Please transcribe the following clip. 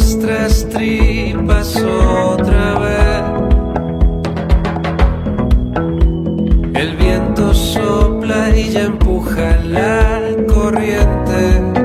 nuestras tripas otra vez. El viento sopla y ya empuja la corriente.